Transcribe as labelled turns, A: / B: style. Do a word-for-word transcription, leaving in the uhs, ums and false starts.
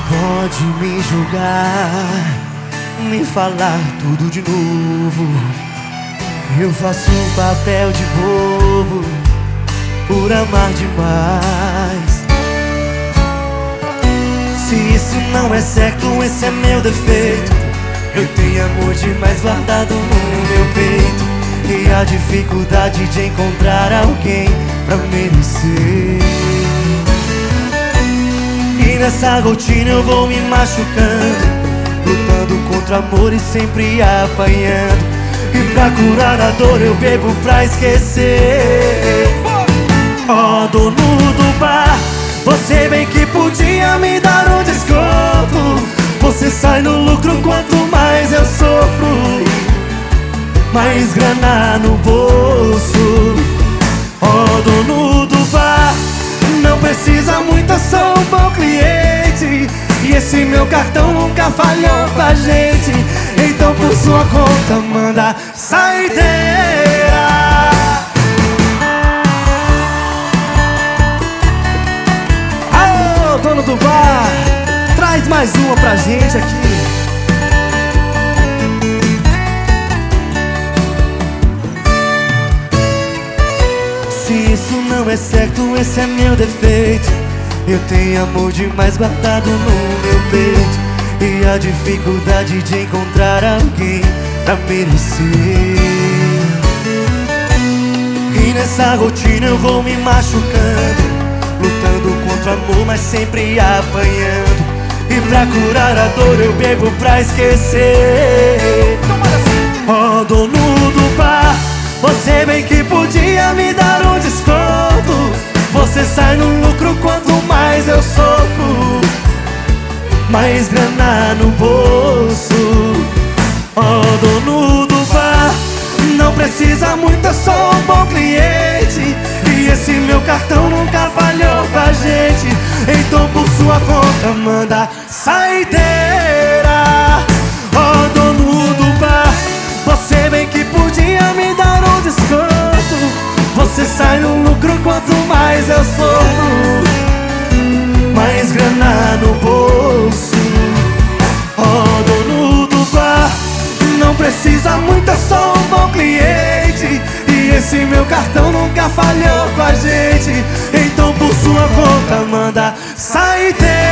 A: pode me julgar, me falar tudo de novo. Eu faço um papel de bobo por amar demais. Se isso não é certo, esse é meu defeito. Eu tenho amor demais guardado no meu peito, e a dificuldade de encontrar alguém pra merecer. E nessa rotina eu vou me machucando, lutando contra amor e sempre apanhando. E pra curar a dor eu bebo pra esquecer. Ó, oh, dono do bar, você bem que podia me dar um desconto. Você sai no lucro quanto mais eu sofro, mais grana no bolso. Ó, oh, dono do bar, não precisa muito, eu sou um bom cliente, e esse meu cartão nunca falhou com a gente. Então por sua conta manda saideira. Alô, dono do bar, traz mais uma pra gente aqui. Se isso não é certo, esse é meu defeito. Eu tenho amor demais guardado no meu peito, e a dificuldade de encontrar alguém pra merecer. E nessa rotina eu vou me machucando, lutando contra o amor, mas sempre apanhando. E pra curar a dor eu bebo pra esquecer. Ó, oh, dono do bar, você bem que podia me dar um desconto. Você sai no lucro quanto mais eu sofro, mais grana no bolso. Ó, oh, dono do bar, não precisa muito, eu sou um bom cliente, e esse meu cartão nunca falhou com a gente. Então por sua conta manda saideira. Ó, oh, dono do bar, você bem que podia me dar um desconto. Você sai no lucro quanto mais eu sofro, mais grana no bolso. Ó, oh, dono do bar, não precisa muito, eu sou um bom cliente, e esse meu cartão nunca falhou com a gente. Então por sua conta manda saideira.